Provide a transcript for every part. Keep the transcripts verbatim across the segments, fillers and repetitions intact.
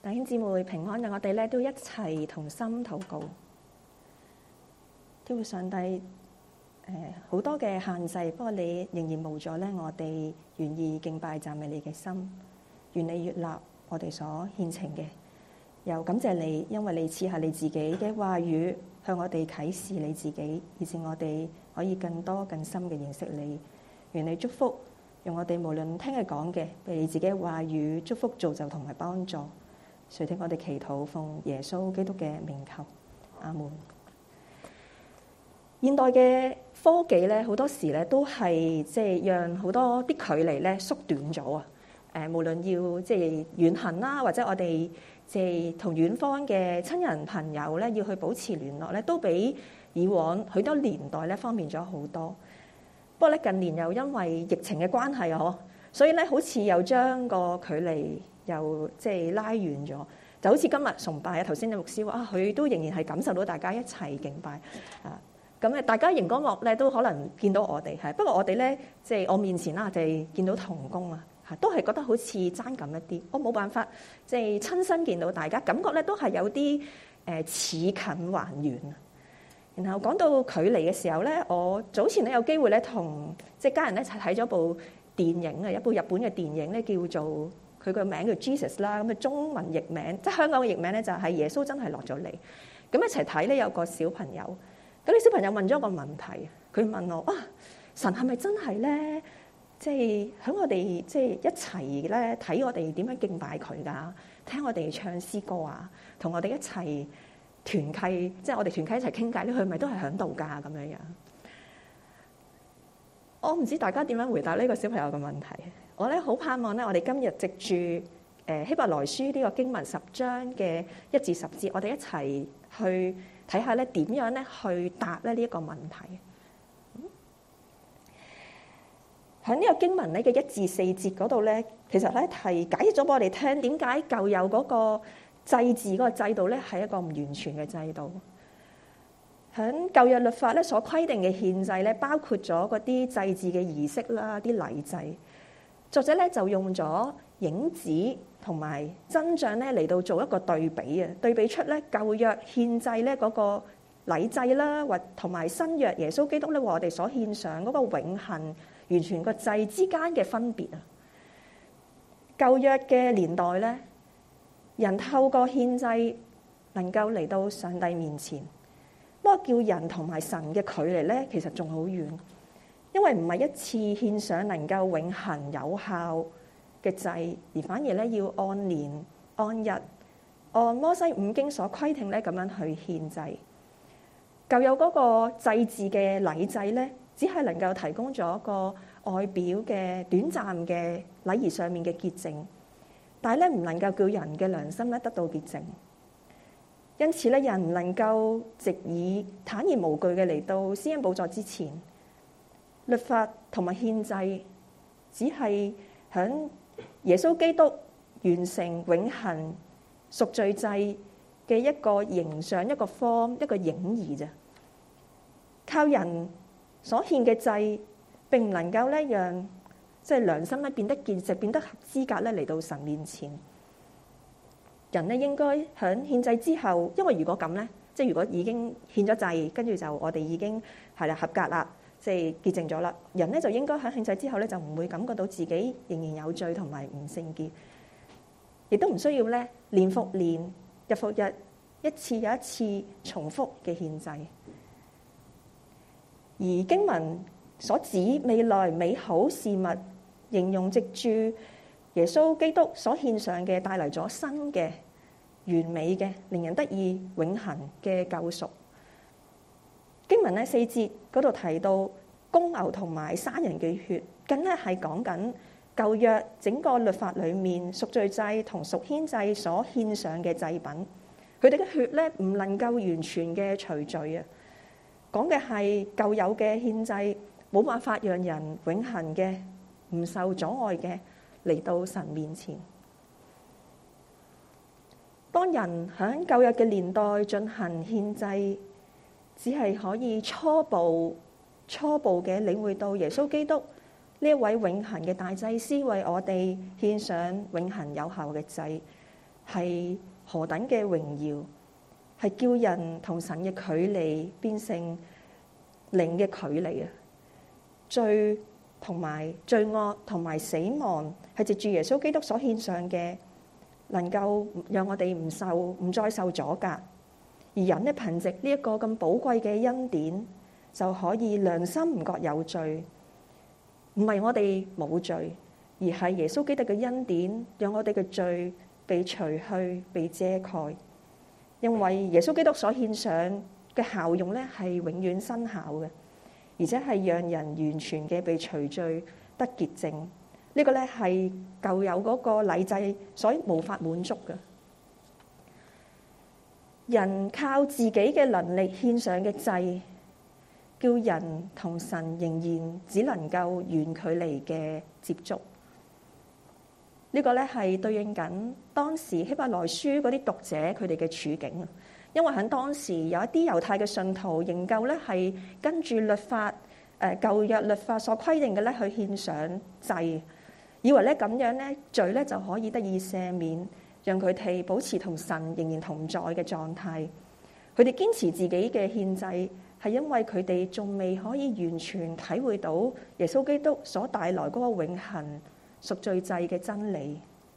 弟兄姊妹平安，讓我哋咧都一齊同心禱告。天父上帝，誒、呃、好多嘅限制，不過你仍然無阻咧，我哋願意敬拜讚美你嘅心，願你悅納我哋所獻呈嘅。又感謝你，因為你賜下你自己嘅話語，向我哋啟示你自己，以致我哋可以更多更深嘅認識你。願你祝福，用我哋無論聽日講嘅，被你自己嘅話語祝福造就同埋幫助。垂聽我哋祈禱，奉耶穌基督嘅名求，阿門。現代嘅科技咧，好多時咧都係即係讓好多啲距離咧縮短咗啊！誒，無論要即係遠行啦，或者我哋即係同遠方嘅親人朋友咧，要去保持聯絡咧，都比以往許多年代咧方便咗好多。不過咧，近年又因為疫情嘅關係啊，所以咧好似又將個距離又即係拉遠咗。就好似今日崇拜啊，頭先嘅牧師話啊，佢都仍然係感受到大家一齊敬拜啊。咁誒，大家熒光幕咧都可能見到我哋係，不過我哋咧即係我面前啦，就係見到同工啊，嚇都係覺得好似爭咁一啲。我冇辦法即係親身見到大家，感覺咧都係有啲誒似近還遠啊。然後講到距離嘅時候咧，我早前咧有機會咧同即係家人一齊睇咗部電影啊，一部日本嘅電影咧叫做佢個名叫 Jesus 啦，咁嘅中文譯名即係香港嘅譯名咧就係耶穌真係落咗嚟。咁一齊睇咧有個小朋友。咁啲小朋友問咗一個問題，佢問我啊，神係咪真係咧？即係喺我哋即係一齊咧睇我哋點樣敬拜佢㗎？聽我哋唱詩歌啊，同我哋一齊團契，即係我哋團契一齊傾偈咧，佢係咪都係喺度㗎？咁樣樣，我唔知大家點樣回答呢個小朋友嘅問題。我咧好盼望咧，我哋今日藉住誒希伯來書呢個經文十章嘅一至十節，我哋一齊去睇下咧點樣咧去答咧呢一個問題。喺呢個經文咧嘅一至四節嗰度咧，其實咧係解釋咗俾我哋聽點解舊有嗰個祭祀嗰個制度咧係一個唔完全嘅制度。喺舊約律法咧所規定嘅獻祭咧，包括咗嗰啲祭祀嘅儀式啦、啲禮制。作者咧就用咗影子同埋真像咧嚟到做一個對比啊，對比出咧舊約獻祭咧嗰個禮制啦，或同埋新約耶穌基督咧為我哋所獻上嗰個永恆完全個祭之間嘅分別啊。舊約嘅年代咧，人透過獻祭能夠嚟到上帝面前，不過叫人同埋神嘅距離咧，其實仲好遠。因為唔係一次獻上能夠永恆有效嘅祭，而反而咧要按年、按日、按摩西五經所規定咧咁樣去獻祭。舊有嗰個祭祀嘅禮制咧，只係能夠提供咗一個外表嘅短暫嘅禮儀上面嘅潔淨，但係咧唔能夠叫人嘅良心咧得到潔淨。因此咧，人唔能夠直以坦然無懼嘅嚟到施恩寶座之前。律法同埋獻祭，只係響耶穌基督完成永恆贖罪祭嘅一個形象、一個 form、一個影兒啫。靠人所獻嘅祭，並唔能夠咧讓即係良心咧變得潔淨、變得合資格咧嚟到神面前。人咧應該響獻祭之後，因為如果咁咧，即係如果已經獻咗祭，跟住就我哋已經係啦合格啦。即係潔淨咗啦，人咧就應該喺獻祭之後咧就唔會感覺到自己仍然有罪同埋唔聖潔，亦都唔需要咧年復年、日復日、一次又一次重複嘅獻祭。而經文所指未來美好事物，形容藉住耶穌基督所獻上嘅帶嚟咗新嘅完美嘅，令人得以永恆嘅救贖。經文咧四節嗰度提到公牛同埋山人嘅血，更加係講緊舊約整個律法裏面贖罪祭同贖愆祭所獻上嘅祭品，佢哋嘅血咧唔能夠完全嘅除罪啊！講嘅係舊有嘅獻祭冇辦法讓人永恆嘅唔受阻礙嘅嚟到神面前。當人喺舊約嘅年代進行獻祭，只係可以初步、初步嘅領會到耶穌基督呢一位永恆嘅大祭司為我哋獻上永恆有效嘅祭， 係何等嘅榮耀，係叫人同神嘅距離變成零嘅距離啊！罪同埋罪惡同埋死亡係藉住耶穌基督所獻上嘅，能夠讓我哋唔受唔再受阻隔，而人咧憑藉呢一個咁寶貴嘅恩典，就可以良心唔覺有罪。唔係我哋冇罪，而係耶穌基督嘅恩典，讓我哋嘅罪被除去、被遮蓋。因為耶穌基督所獻上嘅效用咧，係永遠生效嘅，而且係讓人完全嘅被除罪得潔淨。呢個咧係舊有嗰個禮制所無法滿足嘅。人靠自己嘅能力獻上嘅祭，叫人同神仍然只能夠遠距離嘅接觸。呢個咧係對應緊當時希伯來書嗰啲讀者佢哋嘅處境啊。因為喺當時有一啲猶太嘅信徒仍舊咧係跟住律法誒舊約律法所規定嘅咧去獻上祭，以為咧咁樣咧罪咧就可以得以赦免，讓佢哋保持同神仍然同在嘅狀態。佢哋堅持自己嘅獻祭，係因為佢哋仲未可以完全體會到耶穌基督所帶來嗰個永恆贖罪祭嘅真理。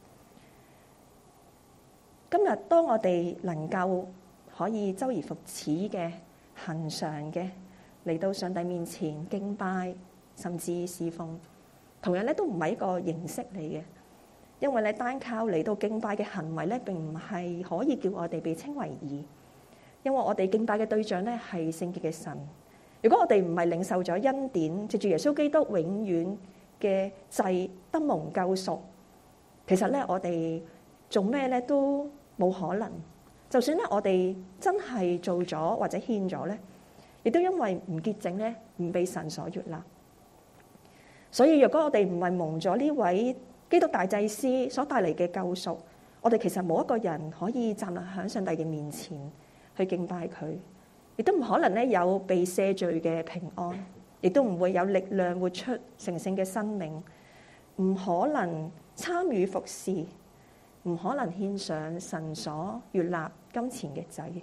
今日當我哋能夠可以周而復始嘅恆常嘅嚟到上帝面前敬拜，甚至侍奉，同樣咧都唔係一個形式嚟嘅，因為咧單靠嚟到敬拜嘅行為咧，並唔係可以叫我哋被稱為義。因為我哋敬拜嘅對象咧係聖潔嘅神。如果我哋唔係領受咗恩典，藉住耶穌基督永遠嘅祭得蒙救贖，其實咧我哋做咩咧都冇可能。就算咧我哋真係做咗或者獻咗咧，亦都因為唔潔淨咧，唔被神所悅納。所以若果我哋唔係蒙咗呢位基督大祭司所帶嚟嘅救贖，我哋其實冇一個人可以站立喺上帝嘅面前去敬拜佢，亦都唔可能咧有被赦罪嘅平安，亦都唔會有力量活出成聖嘅生命，唔可能參與服侍，唔可能獻上神所悅納金錢嘅祭。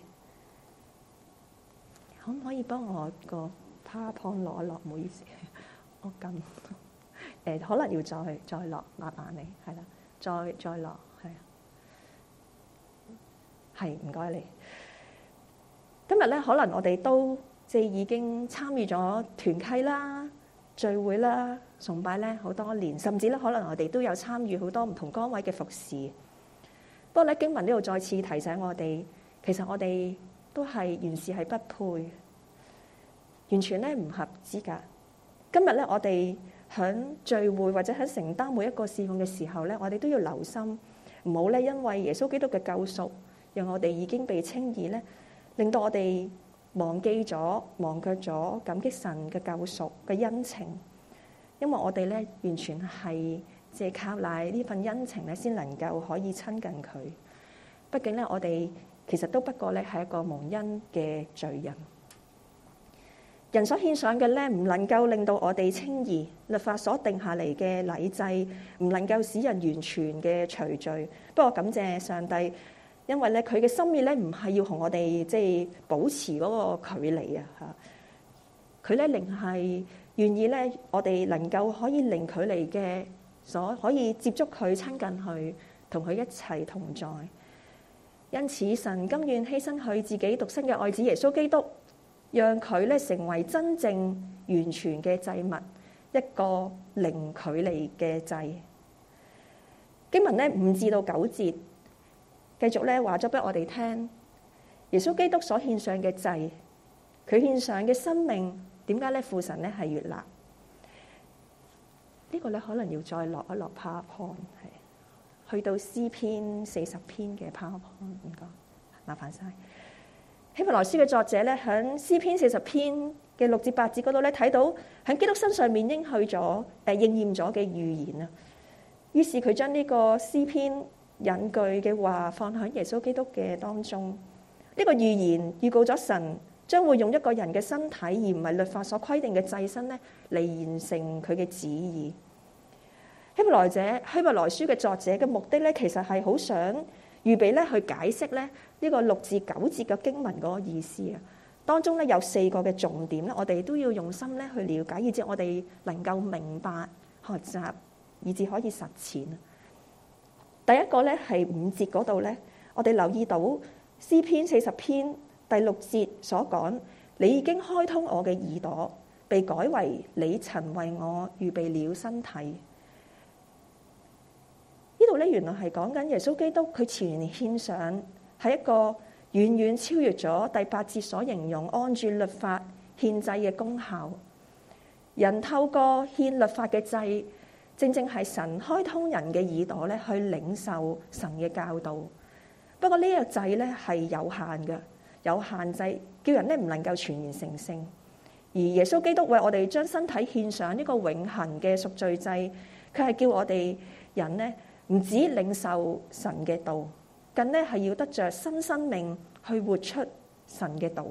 可唔可以幫我個 PowerPoint 攞一攞？唔好意思，我撳誒，可能要再再落，麻煩你係啦，再再落係啊，係唔該你。今日咧，可能我哋都即係已經參與咗團契啦、聚會啦、崇拜咧好多年，甚至咧可能我哋都有參與好多唔同崗位嘅服侍。不過咧，經文呢度再次提醒我哋，其實我哋都係原是係不配，完全咧唔合資格。今日咧，我哋響聚會或者喺承擔每一個事奉嘅時候咧，我哋都要留心，唔好咧因為耶穌基督嘅救贖，讓我哋已經被稱義咧，令到我哋忘記咗、忘卻咗感激神嘅救贖嘅恩情，因為我哋咧完全係借靠賴呢份恩情咧，先能夠可以親近佢。畢竟咧，我哋其實都不過咧係一個蒙恩嘅罪人。人所獻上嘅咧，唔能夠令到我哋稱義，律法所定下嚟嘅禮制唔能夠使人完全嘅除罪。不過感謝上帝。因為咧，佢嘅心意咧唔係要同我哋即係保持嗰個距離啊嚇，佢咧仍係願意咧，我哋能夠可以零距離嘅所可以接觸佢、親近佢，同佢一齊同在。因此，神甘願犧牲佢自己獨生嘅愛子耶穌基督，讓佢咧成為真正完全嘅祭物，一個零距離嘅祭。經文咧五至到九節。繼續咧話咗俾我哋聽，耶穌基督所獻上嘅祭，佢獻上嘅生命，點解咧父神咧係悅納？呢個咧可能要再落一落 PowerPoint， 係去到詩篇四十篇嘅 PowerPoint， 唔該，麻煩晒。希伯來書嘅作者咧喺詩篇四十篇嘅六至八節嗰度咧睇到喺基督身上面應許咗誒應驗咗嘅預言啊，於是佢將呢個詩篇引句嘅話放喺耶穌基督嘅當中，呢個預言預告咗神將會用一個人嘅身體，而唔係律法所規定嘅祭牲咧，嚟完成佢嘅旨意。希伯來者希伯來書嘅作者嘅目的咧，其實係好想預備咧去解釋咧呢個六至九節嘅經文嗰個意思啊。當中咧有四個嘅重點咧，我哋都要用心咧去了解，以至我哋能夠明白、學習，以至可以實踐。第一個咧係五節嗰度咧，我哋留意到詩篇四十篇第六節所講，你已經開通我嘅耳朵，被改為你曾為我預備了身體。呢度咧原來係講緊耶穌基督佢前年獻上係一個遠遠超越咗第八節所形容按住律法獻祭嘅功效。人透過獻律法嘅祭，正正係神開通人嘅耳朵咧，去領受神嘅教導。不過呢個祭咧係有限嘅，有限制，叫人咧唔能夠全然成聖。而耶穌基督為我哋將身體獻上呢個永恆嘅贖罪祭，佢係叫我哋人咧唔止領受神嘅道，更咧係要得着新生命去活出神嘅道。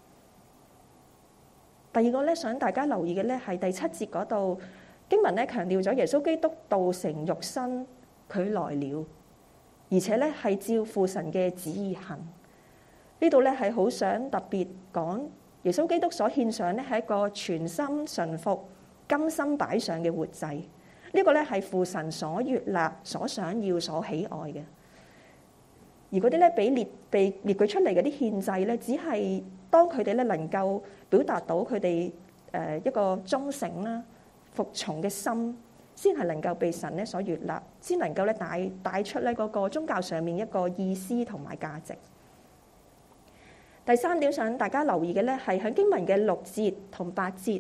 第二個咧想大家留意嘅咧係第七節嗰度經文咧強調咗耶穌基督道成肉身，佢來了，而且咧係照父神嘅旨意行。呢度咧係好想特別講耶穌基督所獻上咧係一個全心順服、甘心擺上嘅活祭。呢、這個咧係父神所悅納、所想要、所喜愛嘅。而嗰啲咧俾列被列舉出嚟嗰啲獻祭咧，只係當佢哋咧能夠表達到佢哋誒一個忠誠啦、服從嘅心，先係能夠被神咧所悅納，先能夠咧帶帶出咧嗰個宗教上面一個意思同埋價值。第三點想大家留意嘅咧係喺經文嘅六節同八節，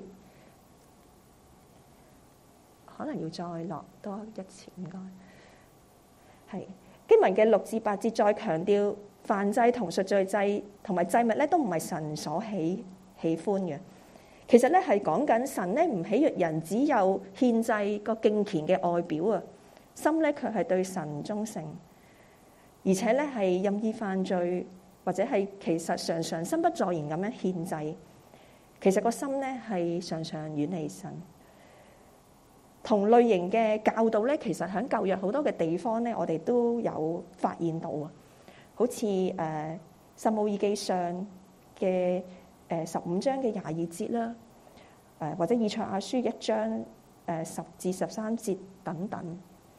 可能要再落多一次，唔該。係經文嘅六至八節再強調，燔祭同贖罪祭同埋祭物咧都唔係神所喜喜歡嘅。其實咧係講緊神咧唔喜悅人只有獻祭個敬虔嘅外表啊，心咧卻係對神忠誠，而且咧係任意犯罪。或者係其實常常心不在焉咁樣獻祭，其實個心咧係常常遠離神。同類型嘅教導咧，其實喺舊約好多嘅地方咧，我哋都有發現到啊。好似誒《撒母耳記上》嘅誒十五章嘅廿二節啦，誒或者以賽亞書一章誒十至十三節等等。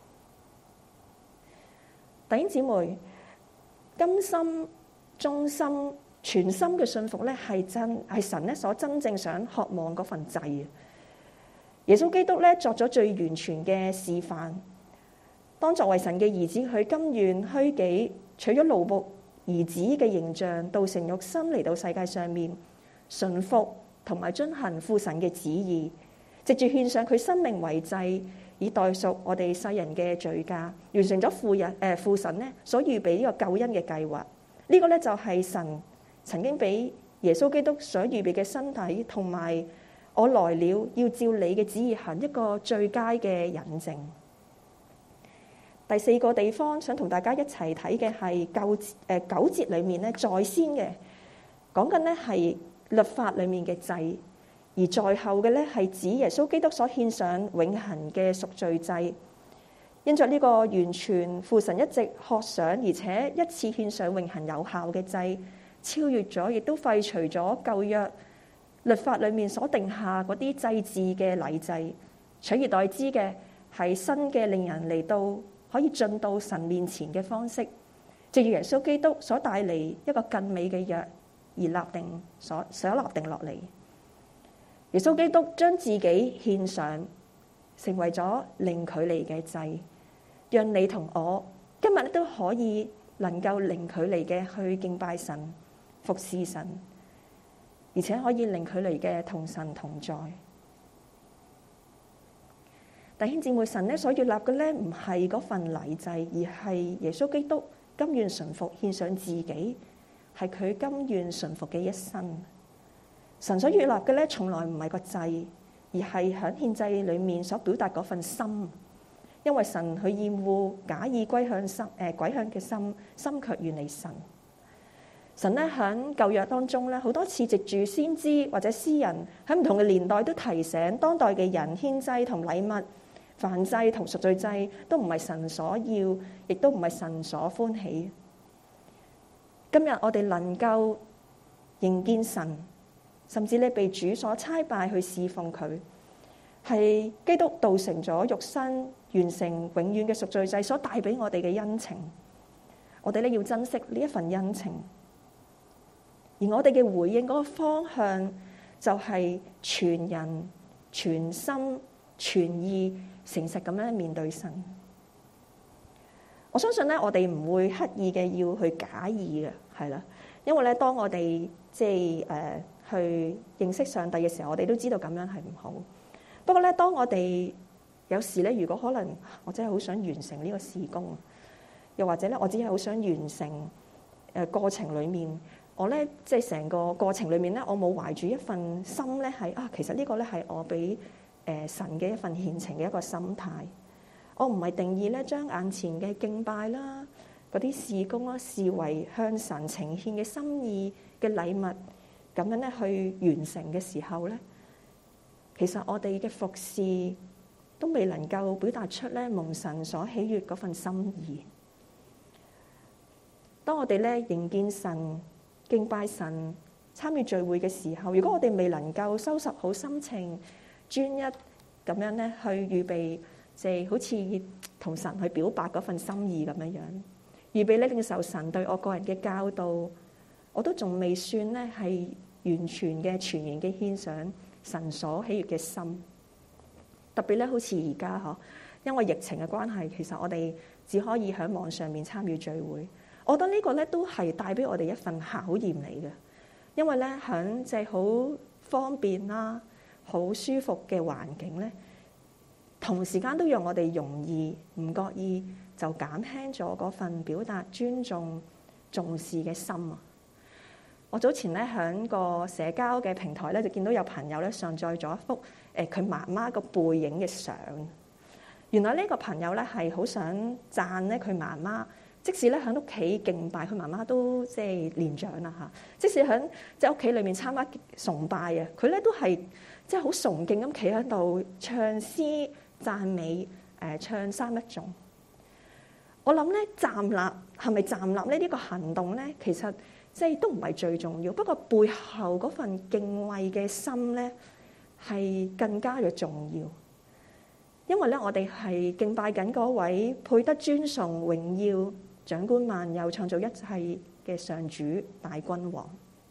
弟兄姊妹，甘心忠心全心嘅信服咧，係真係神咧所真正想渴望嗰份祭啊！耶穌基督咧作咗最完全嘅示範。當作為神嘅兒子，佢甘願虛己，取咗奴僕兒子嘅形象，道成肉身嚟到世界上面，順服同埋遵行父神嘅旨意，藉住獻上佢生命為祭，以代贖我哋世人嘅罪價，完成咗父人誒父神咧所預備呢個救恩嘅計劃。呢個咧就係神曾經俾耶穌基督所預備嘅身體，同埋我來了要照你嘅旨意行一個最佳嘅引證。第四個地方想同大家一齊睇嘅係九誒九節裏面咧在先嘅講緊咧係律法裏面嘅祭，而在後嘅咧係指耶穌基督所獻上永恆嘅贖罪祭。因着呢個完全父神一直渴想，而且一次獻上永恆有效嘅祭，超越咗，亦都廢除咗舊約律法裏面所定下嗰啲祭祀嘅禮制，取而代之嘅係新嘅令人嚟到可以進到神面前嘅方式，藉住耶穌基督所帶嚟一個更美嘅約而立定所所立定落嚟。耶穌基督將自己獻上，成為咗零距離嘅祭。讓你同我今日都可以能夠零距離嘅去敬拜神、服侍神，而且可以零距離嘅同神同在。弟兄姊妹，神咧所悅納嘅咧唔係嗰份禮制，而係耶穌基督甘願順服獻上自己，係佢甘願順服嘅一生。神所悅納嘅咧，從來唔係個祭，而係喺獻祭裏面所表達嗰份心。因為神佢厭惡假意歸向心誒歸向嘅心，心卻遠離神。神咧喺舊約當中咧，好多次藉住先知或者詩人喺唔同嘅年代都提醒當代嘅人，獻祭同禮物、燔祭同贖罪祭都唔係神所要，亦都唔係神所歡喜。 今日我哋能夠迎見神，甚至咧被主所差派去侍奉佢，係基督道成咗肉身，完成永遠嘅贖罪祭所帶俾我哋嘅恩情。我哋咧要珍惜呢一份恩情，而我哋嘅回應嗰個方向就係全人、全心、全意、誠實咁樣面對神。我相信咧，我哋唔會刻意嘅要去假意嘅，係啦，因為咧，當我哋即係誒去認識上帝嘅時候，我哋都知道咁樣係唔好。不過咧，當我哋有時咧，如果可能，我真係好想完成呢個事工，又或者咧，我只係好想完成誒過程裡面，我咧即係成個過程裡面咧，我冇懷住一份心咧係啊，其實呢個咧係我俾誒神嘅一份獻情嘅一個心態。我唔係定義咧，將眼前嘅敬拜啦、嗰啲事工啦，視為向神呈獻嘅心意嘅禮物，咁樣咧去完成嘅時候咧，其實我哋嘅服侍都未能夠表達出咧蒙神所喜悅嗰份心意。當我哋咧迎見神、敬拜神、參與聚會嘅時候，如果我哋未能夠收拾好心情、專一咁樣咧去預備，即係好似同神去表白嗰份心意咁樣樣，預備咧領受神對我個人嘅教導，我都仲未算咧係完全嘅全然嘅獻上神所喜悅嘅心。特別咧好似而家嗬，因為疫情嘅關係，其實我哋只可以喺網上面參與聚會。我覺得呢個咧都係帶俾我哋一份考驗嚟嘅，因為咧喺即係好方便啦、好舒服嘅環境咧，同時間都讓我哋容易唔覺意就減輕咗嗰份表達尊重、重視嘅心啊！我早前咧喺個社交嘅平台咧就見到有朋友咧上載咗一幅誒佢媽媽個背影嘅相。原來呢個朋友咧係好想讚咧佢媽媽，即使咧喺屋企敬拜，佢媽媽都即係年長啦嚇。即使喺即係屋企裏面參加崇拜啊，佢咧都係即係好崇敬咁企喺度唱詩。讚美誒、呃、唱三一頌，我諗咧站立係咪站立咧？呢、這個行動咧，其實即係都唔係最重要。不過背後嗰份敬畏嘅心咧，係更加嘅重要。因為咧，我哋係敬拜緊嗰位配得尊崇、榮耀、掌管萬有、創造一切嘅上主大君王。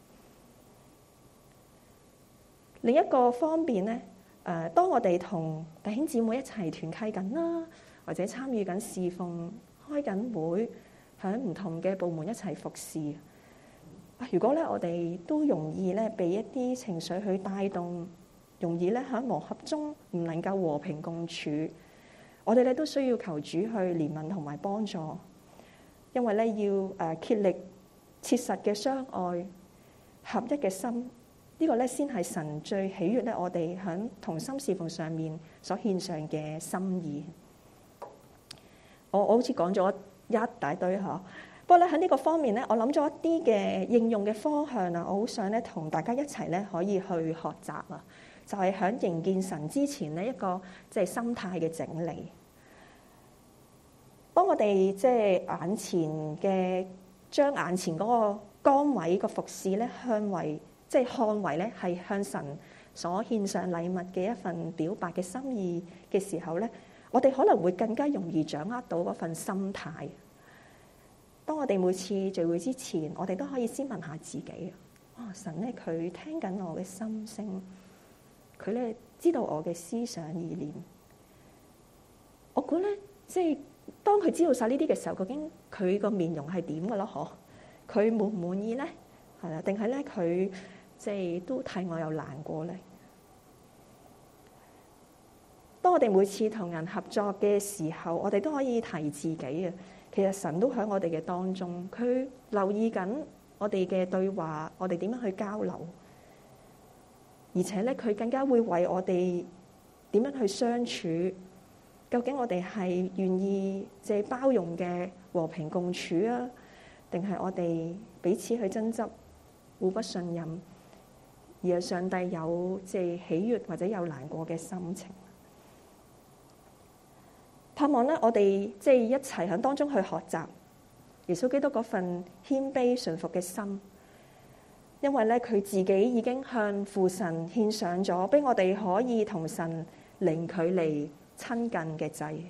另一個方面咧。誒，當我哋同弟兄姊妹一齊團契緊啦，或者參與緊侍奉、開緊會，喺唔同嘅部門一齊服侍。如果咧我哋都容易咧被一啲情緒去帶動，容易咧喺磨合中唔能夠和平共處，我哋咧都需要求主去憐憫同埋幫助，因為咧要誒竭力切實嘅相愛、合一嘅心。呢個咧先係神最喜悅咧，我哋喺同心侍奉上面所獻上嘅心意。我我好似講咗一大堆嗬，不過咧喺呢個方面咧，我諗咗一啲嘅應用嘅方向啊，我好想咧同大家一齊咧可以去學習啊，就係喺迎見神之前咧一個即係心態嘅整理。當我哋即係眼前嘅將眼前嗰個崗位個服侍咧向為即係看為咧係向神所獻上禮物嘅一份表白嘅心意嘅時候咧，我哋可能會更加容易掌握到嗰份心態。當我哋每次聚會之前，我哋都可以先問下自己：啊、哦，神咧佢聽緊我嘅心聲，佢咧知道我嘅思想意念。我估咧，即係當佢知道晒呢啲嘅時候，究竟佢個面容係點嘅咯？嗬，佢滿唔滿意咧？係啦，定係咧佢？即係都替我有難過咧。當我哋每次同人合作嘅時候，我哋都可以提自己啊。其實神都喺我哋嘅當中，佢留意緊我哋嘅對話，我哋點樣去交流，而且咧佢更加會為我哋點樣去相處。究竟我哋係願意即係包容嘅和平共處啊，定係我哋彼此去爭執、互不信任？而係上帝有即係喜悅或者有難過嘅心情，盼望咧我哋即係一齊喺當中去學習， 耶穌基督嗰份謙卑順服嘅心，因為咧佢自己已經向父神獻上咗，俾我哋可以同神零距離親近嘅祭。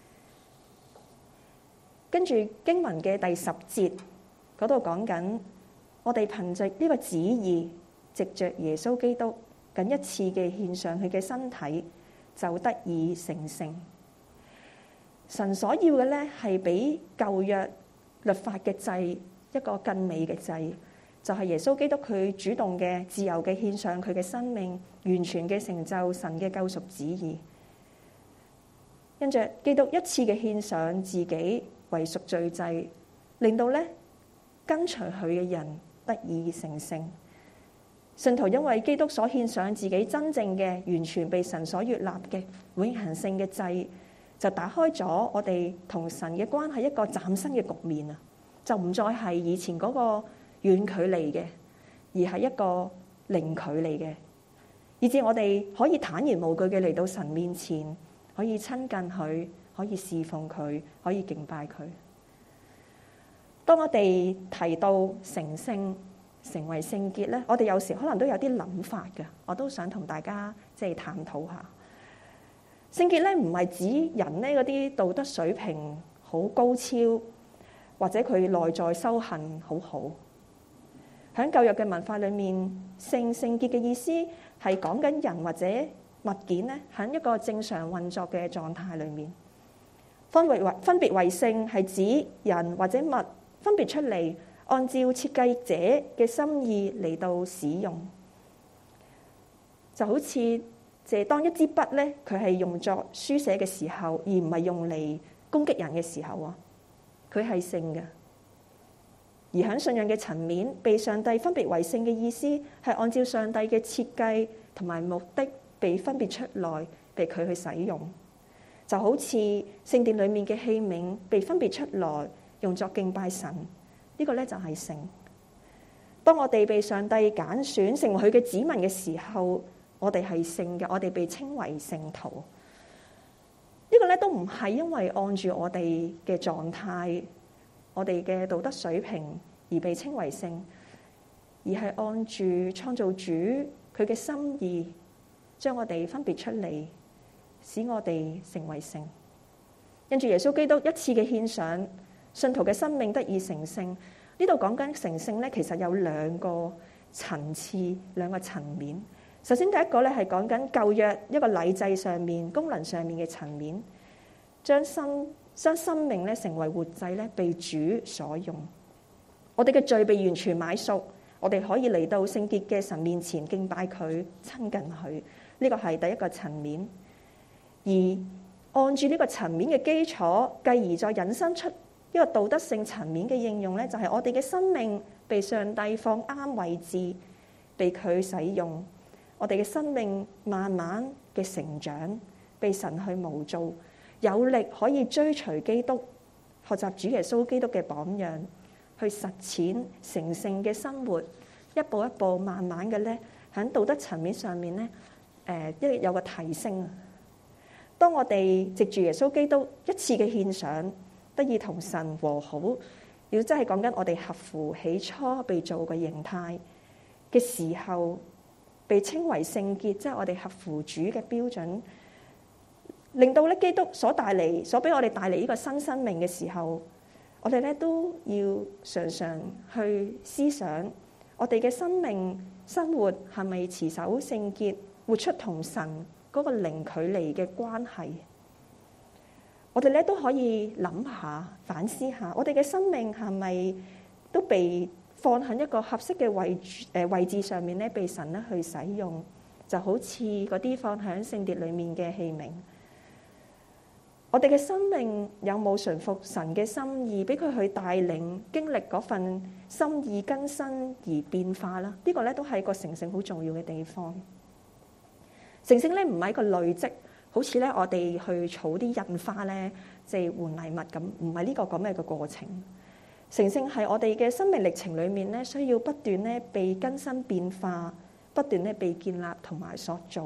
跟住經文嘅第十節嗰度講緊，我哋憑着呢個旨意，藉着耶穌基督僅一次嘅獻上佢嘅身體，就得以成聖。神所要嘅咧係比舊約律法嘅祭一個更美嘅祭，就係耶穌基督佢主動嘅自由嘅獻上佢嘅生命，完全嘅成就神嘅救贖旨意。因着基督一次嘅獻上自己為贖罪祭，令到咧跟隨佢嘅人得以成聖。信徒因為基督所獻上自己真正嘅完全被神所悅納嘅永恆性嘅祭，就打開咗我哋同神嘅關係一個嶄新嘅局面啊！就唔再係以前嗰個遠距離嘅，而係一個零距離嘅，以至我哋可以坦然無懼嘅嚟到神面前，可以親近佢，可以侍奉佢，可以敬拜佢。當我哋提到成聖、成為聖潔咧，我哋有時可能都有啲諗法嘅，我都想同大家即係探討下。聖潔咧唔係指人呢嗰啲道德水平好高超，或者佢內在修行好好。喺舊約嘅文化裏面，聖聖潔嘅意思係講緊人或者物件咧喺一個正常運作嘅狀態裏面。分為分別為聖係指人或者物分別出嚟，按照設計者嘅心意嚟到使用，就好似就係當一支筆咧，佢係用作書寫嘅時候，而唔係用嚟攻擊人嘅時候啊，佢係聖嘅。而喺信仰嘅層面，被上帝分別為聖嘅意思係按照上帝嘅設計同埋目的被分別出來，被佢去使用。就好似聖殿裡面嘅器皿被分別出來，用作敬拜神，呢個咧就係聖。當我哋被上帝揀選成為佢嘅子民嘅時候，我哋係聖嘅，我哋被稱為聖徒。呢個咧都唔係因為按住我哋嘅狀態，我哋嘅道德水平而被稱為聖，而係按住創造主佢嘅心意，將我哋分別出嚟，使我哋成為聖。因住耶穌基督一次嘅獻上，信徒嘅生命得以成聖。呢度講緊成聖咧，其實有兩個層次、兩個層面。首先第一個咧係講緊舊約一個禮制上面、功能上面嘅層面，將生將生命咧成為活祭咧，被主所用。我哋嘅罪被完全買贖，我哋可以嚟到聖潔嘅神面前敬拜佢、親近佢。呢個係第一個層面。而按住呢個層面嘅基礎，繼而再引申出一個道德性層面嘅應用咧，就係我哋嘅生命被上帝放啱位置，被佢使用。我哋嘅生命慢慢嘅成長，被神去模造，有力可以追隨基督，學習主耶穌基督嘅榜樣，去實踐成聖嘅生活，一步一步慢慢嘅咧，喺道德層面上面咧，誒，一有個提升。當我哋藉住耶穌基督一次嘅獻上，得以同神和好，要真係講緊我哋合乎起初被造嘅形態嘅時候，被稱為聖潔，即係我哋合乎主嘅標準，令到咧基督所帶嚟、所俾我哋帶嚟呢個新生命嘅時候，我哋咧都要常常去思想，我哋嘅生命生活係咪持守聖潔，活出同神嗰個零距離嘅關係？我哋咧都可以諗下、反思下，我哋嘅生命係咪都被放喺一個合適嘅位誒位置上面咧，被神咧去使用，就好似嗰啲放喺聖殿裡面嘅器皿。我哋嘅生命有冇順服神嘅心意，俾佢去帶領經歷嗰份心意更新而變化啦？呢個咧都係個成聖好重要嘅地方。成聖咧唔係一個累積，好似咧我哋去儲啲印花咧，即係換禮物咁，唔係呢個咁嘅嘅過程。成聖係我哋嘅生命歷程裏面咧，需要不斷咧被更新變化，不斷咧被建立同埋塑造。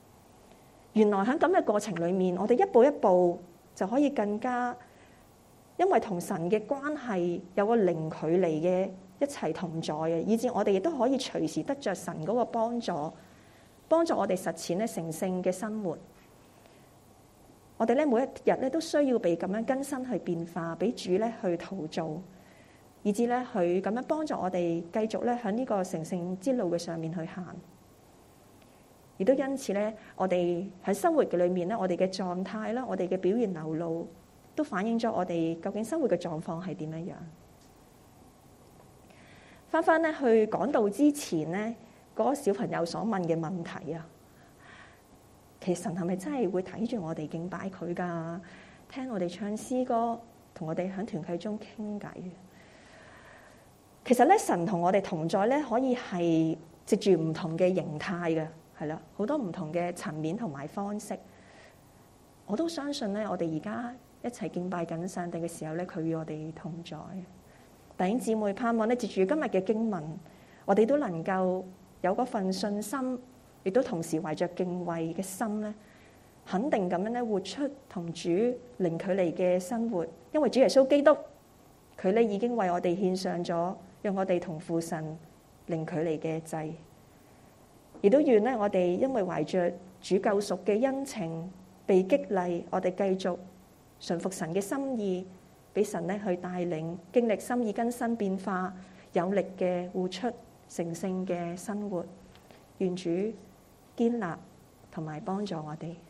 原來喺咁嘅過程裏面，我哋一步一步就可以更加因為同神嘅關係有個零距離嘅一齊同在嘅，以至我哋亦都可以隨時得着神嗰個幫助，幫助我哋實踐咧成聖嘅生活。我哋咧每一日咧都需要被咁樣更新去變化，俾主咧去陶造，以至咧佢咁樣幫助我哋繼續咧喺呢個成聖之路嘅上面去行。亦都因此咧，我哋喺生活嘅裏面咧，我哋嘅狀態啦，我哋嘅表現流露，都反映咗我哋究竟生活嘅狀況係點樣樣。翻翻咧去講道之前咧，嗰個小朋友所問嘅問題啊，其實神係咪真係會睇住我哋敬拜佢㗎？聽我哋唱詩歌，同我哋喺團契中傾偈。其實咧，神同我哋同在咧，可以係藉住唔同嘅形態嘅，係啦，好多唔同嘅層面同埋方式。我都相信咧，我哋而家一齊敬拜緊上帝嘅時候咧，佢與我哋同在。弟兄姊妹，盼望咧，藉住今日嘅經文，我哋都能夠有嗰份信心，亦都同時懷着敬畏嘅心咧，肯定咁樣咧活出同主零距離嘅生活。因為主耶穌基督，佢咧已經為我哋獻上咗，讓我哋同父神零距離嘅祭。亦都願咧，我哋因為懷着主救贖嘅恩情，被激勵，我哋繼續順服神嘅心意，俾神咧去帶領，經歷心意更新變化，有力嘅活出成聖嘅生活。願主堅立同埋幫助我哋。